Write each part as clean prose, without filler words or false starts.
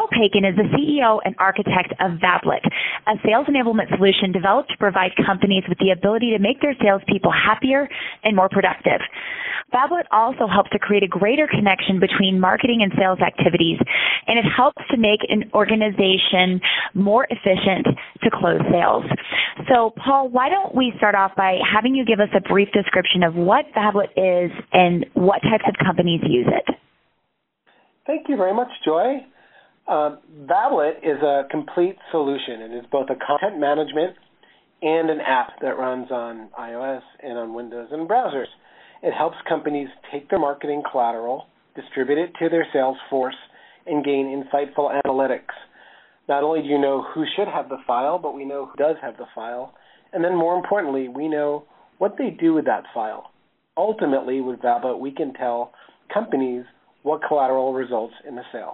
Pagan is the CEO and architect of Vablet, a sales enablement solution developed to provide companies with the ability to make their salespeople happier and more productive. Vablet also helps to create a greater connection between marketing and sales activities, and it helps to make an organization more efficient to close sales. So, Paul, why don't we start off by having you give us a brief description of what Vablet is and what types of companies use it? Thank you very much, Joy. Vablet is a complete solution. It is both a content management and an app that runs on iOS and on Windows and browsers. It helps companies take their marketing collateral, distribute it to their sales force, and gain insightful analytics. Not only do you know who should have the file, but we know who does have the file. And then more importantly, we know what they do with that file. Ultimately, with Vablet, we can tell companies what collateral results in the sale.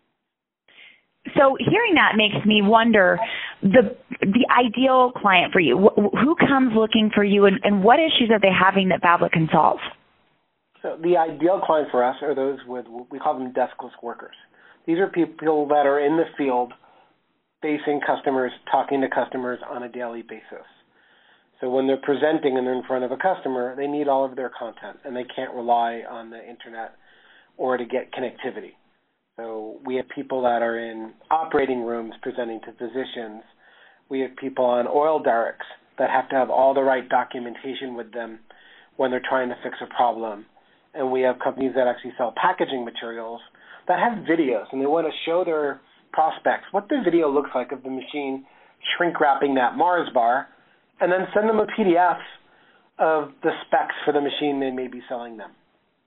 So hearing that makes me wonder the ideal client for you. Who comes looking for you, and what issues are they having that Vablet can solve? So the ideal client for us are those with, we call them deskless workers. These are people that are in the field facing customers, talking to customers on a daily basis. So when they're presenting and they're in front of a customer, they need all of their content, and they can't rely on the internet or to get connectivity. So we have people that are in operating rooms presenting to physicians. We have people on oil derricks that have to have all the right documentation with them when they're trying to fix a problem. And we have companies that actually sell packaging materials that have videos, and they want to show their prospects what the video looks like of the machine shrink wrapping that Mars bar, and then send them a PDF of the specs for the machine they may be selling them.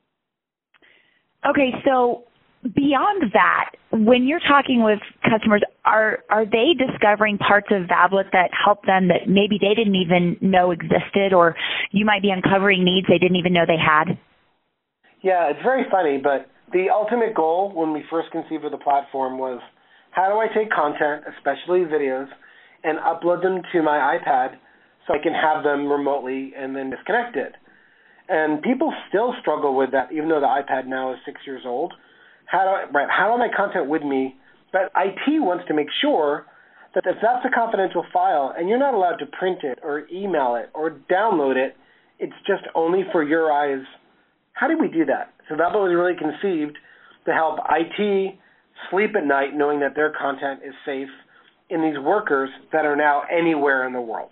Okay, so beyond that, when you're talking with customers, are they discovering parts of Vablet that help them that maybe they didn't even know existed, or you might be uncovering needs they didn't even know they had? Yeah, it's very funny, but the ultimate goal when we first conceived of the platform was, how do I take content, especially videos, and upload them to my iPad so I can have them remotely and then disconnect it? And people still struggle with that, even though the iPad now is 6 years old. How do I have my content with me? But IT wants to make sure that if that's a confidential file and you're not allowed to print it or email it or download it, it's just only for your eyes. How do we do that? So Vablet was really conceived to help IT sleep at night knowing that their content is safe in these workers that are now anywhere in the world.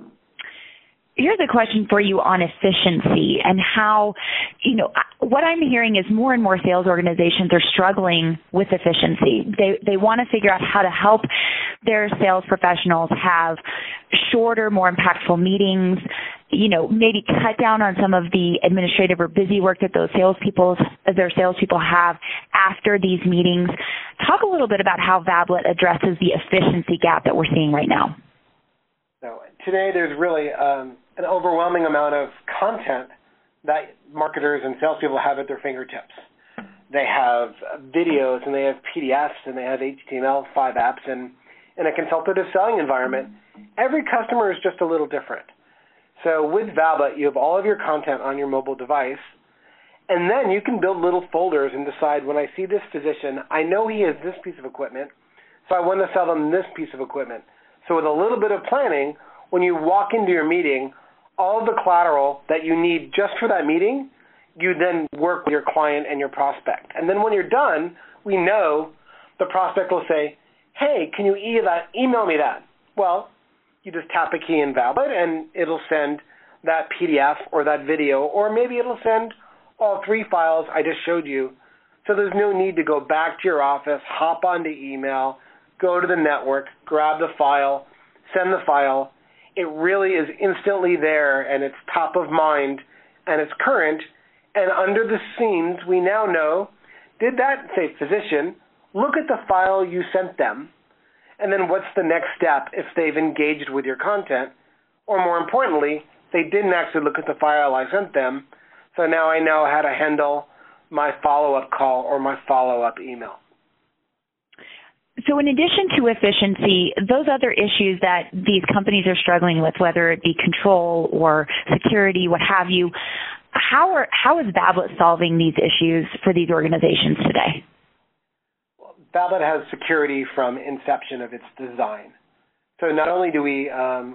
Here's a question for you on efficiency and how, what I'm hearing is more and more sales organizations are struggling with efficiency. They want to figure out how to help their sales professionals have shorter, more impactful meetings, maybe cut down on some of the administrative or busy work that their salespeople have after these meetings. Talk a little bit about how Vablet addresses the efficiency gap that we're seeing right now. So today there's really an overwhelming amount of content that marketers and salespeople have at their fingertips. They have videos, and they have PDFs, and they have HTML5 apps, and in a consultative selling environment, every customer is just a little different. So with Vablet, you have all of your content on your mobile device, and then you can build little folders and decide, when I see this physician, I know he has this piece of equipment, so I want to sell them this piece of equipment. So with a little bit of planning, when you walk into your meeting, all of the collateral that you need just for that meeting, you then work with your client and your prospect. And then when you're done, we know the prospect will say, hey, can you email me that? Well, you just tap a key in Vablet, and it'll send that PDF or that video, or maybe it'll send all three files I just showed you. So there's no need to go back to your office, hop onto email, go to the network, grab the file, send the file. It really is instantly there, and it's top of mind, and it's current. And under the scenes, we now know, did that, say, physician, look at the file you sent them, and then what's the next step if they've engaged with your content? Or more importantly, they didn't actually look at the file I sent them, so now I know how to handle my follow-up call or my follow-up email. So in addition to efficiency, those other issues that these companies are struggling with, whether it be control or security, what have you, how is Vablet solving these issues for these organizations today? Phablet has security from inception of its design. So not only do we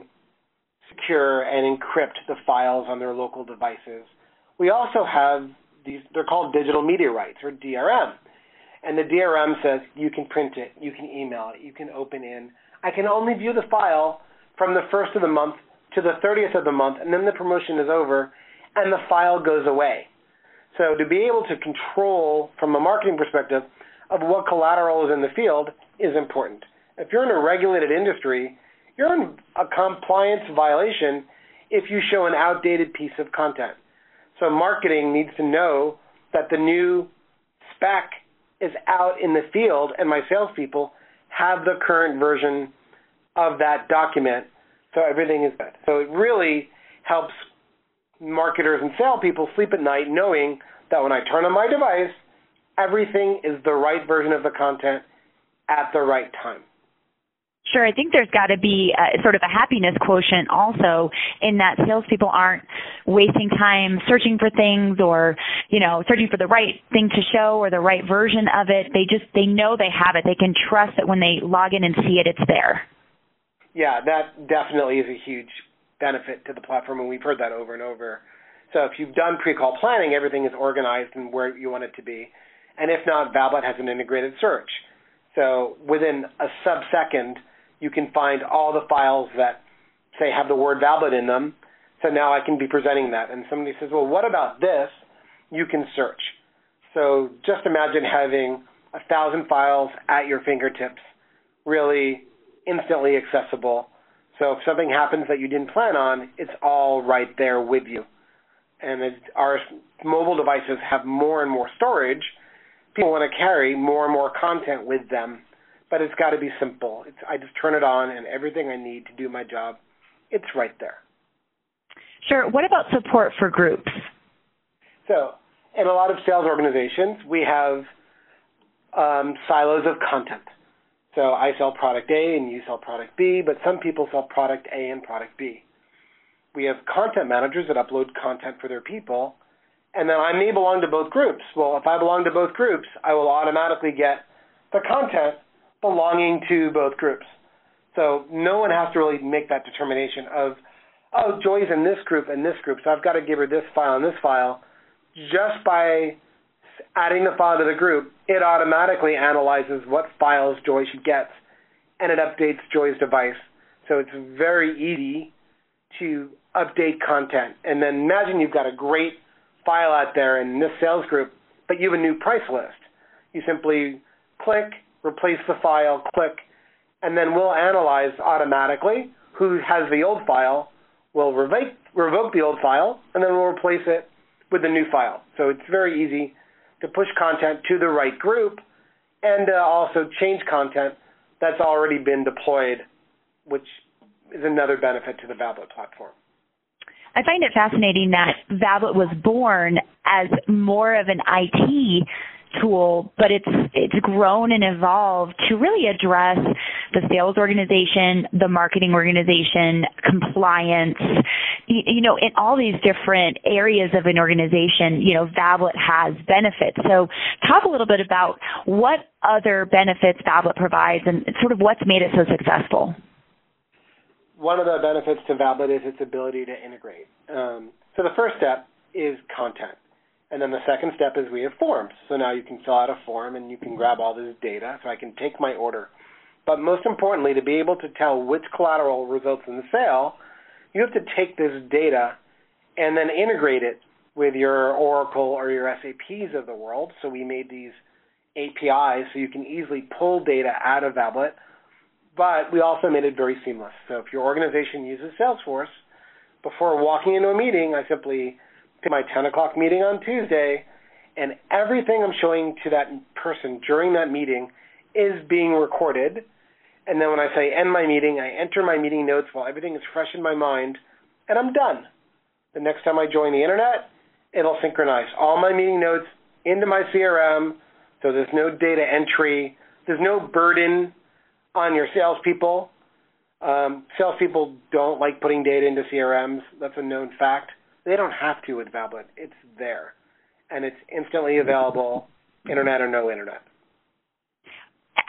secure and encrypt the files on their local devices, we also have these, they're called digital media rights, or DRM. And the DRM says you can print it, you can email it, you can open in. I can only view the file from the 1st of the month to the 30th of the month, and then the promotion is over, and the file goes away. So to be able to control, from a marketing perspective, of what collateral is in the field is important. If you're in a regulated industry, you're in a compliance violation if you show an outdated piece of content. So marketing needs to know that the new spec is out in the field and my salespeople have the current version of that document, so everything is good. So it really helps marketers and salespeople sleep at night knowing that when I turn on my device, everything is the right version of the content at the right time. Sure. I think there's got to be sort of a happiness quotient also in that salespeople aren't wasting time searching for things or, searching for the right thing to show or the right version of it. They know they have it. They can trust that when they log in and see it, it's there. Yeah, that definitely is a huge benefit to the platform, and we've heard that over and over. So if you've done pre-call planning, everything is organized and where you want it to be. And if not, Phablet has an integrated search. So within a sub-second, you can find all the files that, say, have the word Phablet in them. So now I can be presenting that. And somebody says, well, what about this? You can search. So just imagine having 1,000 files at your fingertips, really instantly accessible. So if something happens that you didn't plan on, it's all right there with you. And as our mobile devices have more and more storage, people want to carry more and more content with them. But it's got to be simple. I just turn it on, and everything I need to do my job, it's right there. Sure. What about support for groups? So in a lot of sales organizations, we have silos of content. So I sell product A, and you sell product B, but some people sell product A and product B. We have content managers that upload content for their people, and then I may belong to both groups. Well, if I belong to both groups, I will automatically get the content belonging to both groups. So no one has to really make that determination of, oh, Joy's in this group and this group, so I've got to give her this file and this file. Just by adding the file to the group, it automatically analyzes what files Joy should get, and it updates Joy's device. So it's very easy to update content. And then imagine you've got a great file out there in this sales group, but you have a new price list. You simply click, replace the file, click, and then we'll analyze automatically who has the old file. We'll revoke the old file, and then we'll replace it with the new file. So it's very easy to push content to the right group and also change content that's already been deployed, which is another benefit to the Phablet platform. I find it fascinating that Phablet was born as more of an IT tool, but it's grown and evolved to really address the sales organization, the marketing organization, compliance, in all these different areas of an organization, Phablet has benefits. So talk a little bit about what other benefits Phablet provides and sort of what's made it so successful. One of the benefits to Phablet is its ability to integrate. So the first step is content. And then the second step is we have forms. So now you can fill out a form and you can grab all this data so I can take my order. But most importantly, to be able to tell which collateral results in the sale, you have to take this data and then integrate it with your Oracle or your SAPs of the world. So we made these APIs so you can easily pull data out of Phablet, but we also made it very seamless. So if your organization uses Salesforce, before walking into a meeting, I simply pick my 10 o'clock meeting on Tuesday, and everything I'm showing to that person during that meeting is being recorded. And then when I say end my meeting, I enter my meeting notes while everything is fresh in my mind, and I'm done. The next time I join the internet, it'll synchronize all my meeting notes into my CRM, so there's no data entry. There's no burden on your salespeople. Salespeople don't like putting data into CRMs. That's a known fact. They don't have to with Phablet. It's there, and it's instantly available, internet or no internet.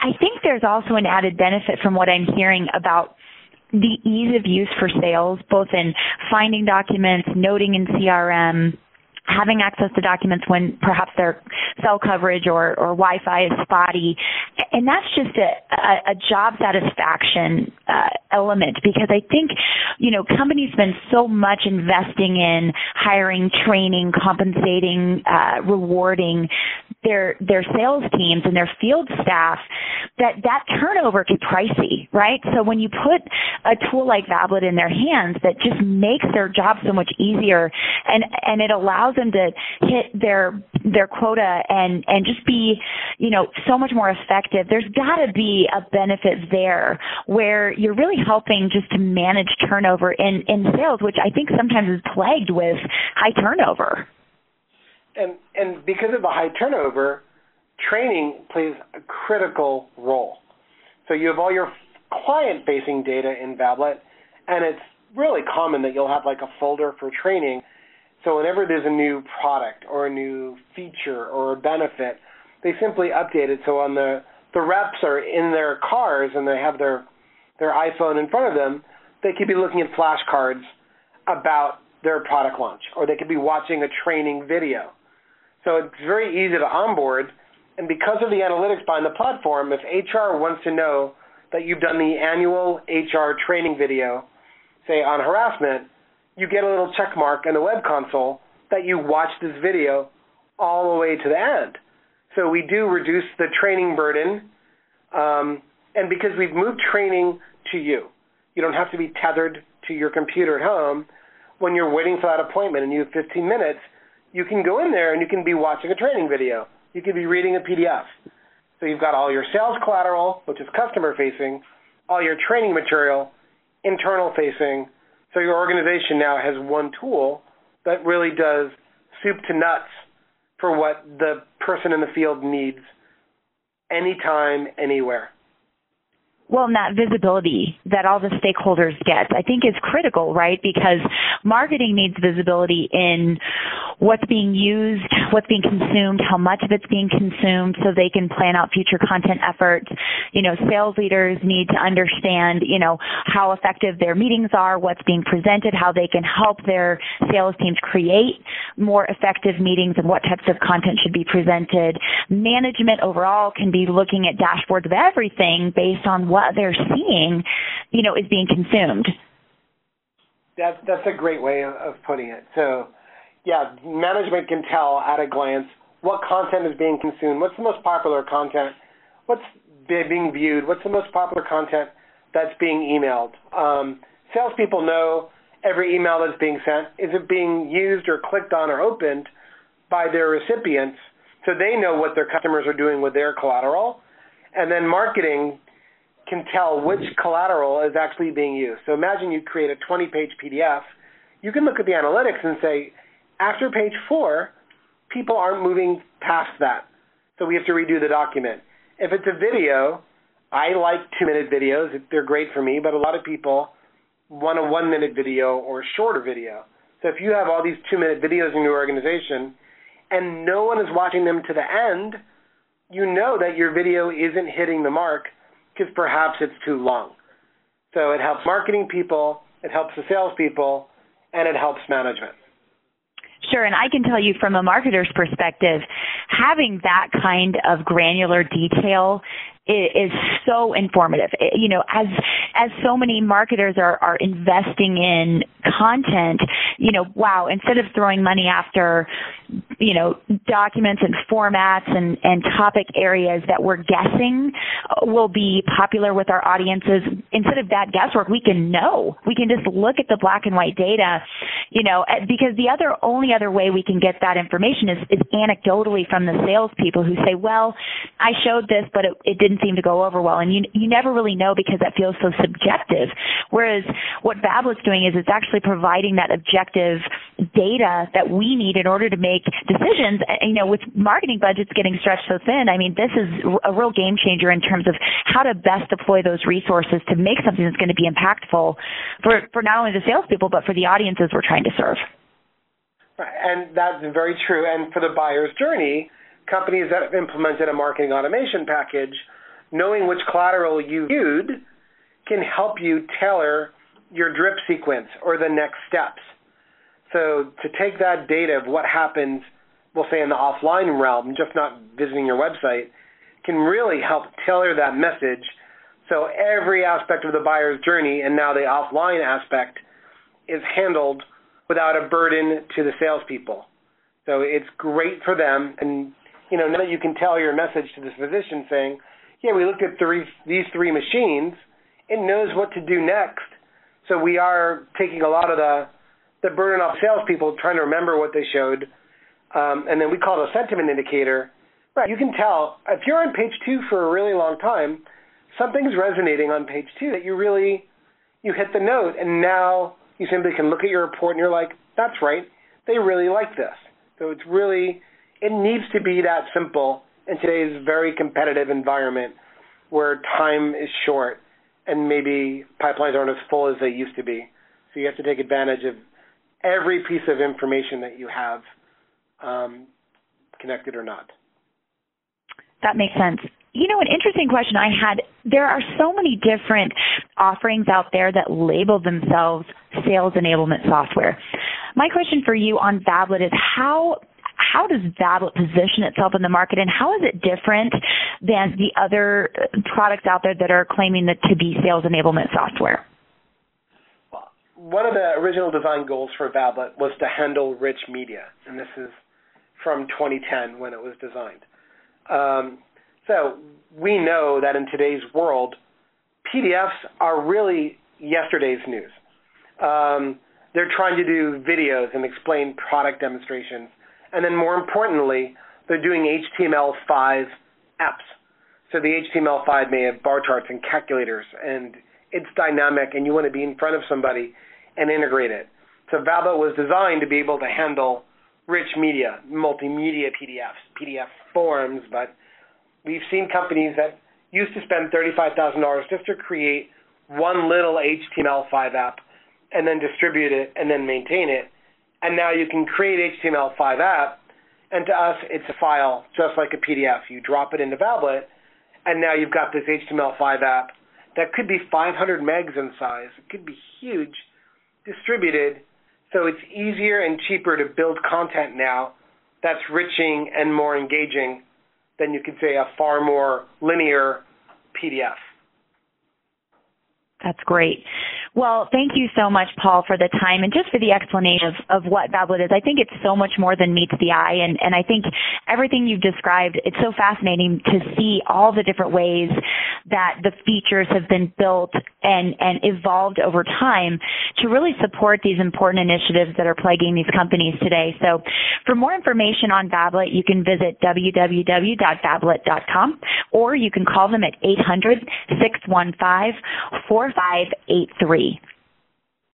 I think there's also an added benefit from what I'm hearing about the ease of use for sales, both in finding documents, noting in CRM, having access to documents when perhaps their cell coverage or Wi-Fi is spotty. And that's just a job satisfaction element, because I think, companies spend so much investing in hiring, training, compensating, rewarding their sales teams and their field staff that turnover can be pricey, right? So when you put a tool like Vablet in their hands that just makes their job so much easier and it allows them to hit their quota and just be, so much more effective, there's got to be a benefit there where you're really helping just to manage turnover in sales, which I think sometimes is plagued with high turnover. And because of the high turnover, training plays a critical role. So you have all your client-facing data in Vablet, and it's really common that you'll have like a folder for training. So whenever there's a new product or a new feature or a benefit, they simply update it. So on the reps are in their cars and they have their iPhone in front of them, they could be looking at flashcards about their product launch, or they could be watching a training video. So it's very easy to onboard, and because of the analytics behind the platform, if HR wants to know that you've done the annual HR training video, say on harassment, you get a little check mark in the web console that you watched this video all the way to the end. So we do reduce the training burden, and because we've moved training to you, you don't have to be tethered to your computer at home. When you're waiting for that appointment and you have 15 minutes, you can go in there and you can be watching a training video. You can be reading a PDF. So you've got all your sales collateral, which is customer-facing, all your training material, internal-facing. So your organization now has one tool that really does soup to nuts for what the person in the field needs anytime, anywhere. Well, and that visibility that all the stakeholders get, I think is critical, right? Because marketing needs visibility in what's being used, what's being consumed, how much of it's being consumed, so they can plan out future content efforts. Sales leaders need to understand, how effective their meetings are, what's being presented, how they can help their sales teams create more effective meetings and what types of content should be presented. Management overall can be looking at dashboards of everything based on what they're seeing, is being consumed. That's a great way of putting it. So, yeah, management can tell at a glance what content is being consumed, what's the most popular content, what's being viewed, what's the most popular content that's being emailed. Salespeople know every email that's being sent, is it being used or clicked on or opened by their recipients, so they know what their customers are doing with their collateral. And then marketing can tell which collateral is actually being used. So imagine you create a 20-page PDF. You can look at the analytics and say, after page 4, people aren't moving past that. So we have to redo the document. If it's a video, I like 2-minute videos. They're great for me, but a lot of people want a 1-minute video or a shorter video. So if you have all these 2-minute videos in your organization and no one is watching them to the end, you know that your video isn't hitting the mark because perhaps it's too long. So it helps marketing people, it helps the salespeople, and it helps management. Sure, and I can tell you from a marketer's perspective, having that kind of granular detail is so informative. As so many marketers are investing in content, wow, instead of throwing money after, documents and formats and topic areas that we're guessing will be popular with our audiences, instead of that guesswork, we can just look at the black and white data, because the only other way we can get that information is anecdotally from the salespeople who say, well, I showed this, but it didn't seem to go over well. And you never really know because that feels so subjective. Whereas what Vablet's doing is it's actually providing that objective data that we need in order to make decisions. With marketing budgets getting stretched so thin, this is a real game changer in terms of how to best deploy those resources to make something that's going to be impactful for not only the salespeople, but for the audiences we're trying to serve. And that's very true. And for the buyer's journey, companies that have implemented a marketing automation package knowing which collateral you viewed can help you tailor your drip sequence or the next steps. So to take that data of what happens, we'll say in the offline realm, just not visiting your website, can really help tailor that message so every aspect of the buyer's journey, and now the offline aspect, is handled without a burden to the salespeople. So it's great for them. And now that you can tell your message to this physician saying, yeah, we looked at these three machines, it knows what to do next. So we are taking a lot of the burden off salespeople trying to remember what they showed. And then we call it a sentiment indicator. Right, you can tell if you're on page 2 for a really long time, something's resonating on page 2 that you hit the note, and now you simply can look at your report and you're like, that's right, they really like this. So it needs to be that simple in today's very competitive environment where time is short and maybe pipelines aren't as full as they used to be. So you have to take advantage of every piece of information that you have, connected or not. That makes sense. An interesting question I had, there are so many different offerings out there that label themselves sales enablement software. My question for you on Vablet is how does Vablet position itself in the market, and how is it different than the other products out there that are claiming that to be sales enablement software? Well, one of the original design goals for Vablet was to handle rich media, and this is from 2010 when it was designed. So we know that in today's world, PDFs are really yesterday's news. They're trying to do videos and explain product demonstrations. And then more importantly, they're doing HTML5 apps. So the HTML5 may have bar charts and calculators, and it's dynamic, and you want to be in front of somebody and integrate it. So Vablet was designed to be able to handle rich media, multimedia PDFs, PDF forms, but we've seen companies that used to spend $35,000 just to create one little HTML5 app and then distribute it and then maintain it. And now you can create HTML5 app, and to us, it's a file just like a PDF. You drop it into Vablet, and now you've got this HTML5 app that could be 500 megs in size. It could be huge, distributed. So it's easier and cheaper to build content now that's richer and more engaging than you could say a far more linear PDF. That's great. Well, thank you so much, Paul, for the time and just for the explanation of what Vablet is. I think it's so much more than meets the eye, and I think everything you've described, it's so fascinating to see all the different ways that the features have been built and evolved over time to really support these important initiatives that are plaguing these companies today. So for more information on Vablet, you can visit www.vablet.com, or you can call them at 800-615-4583.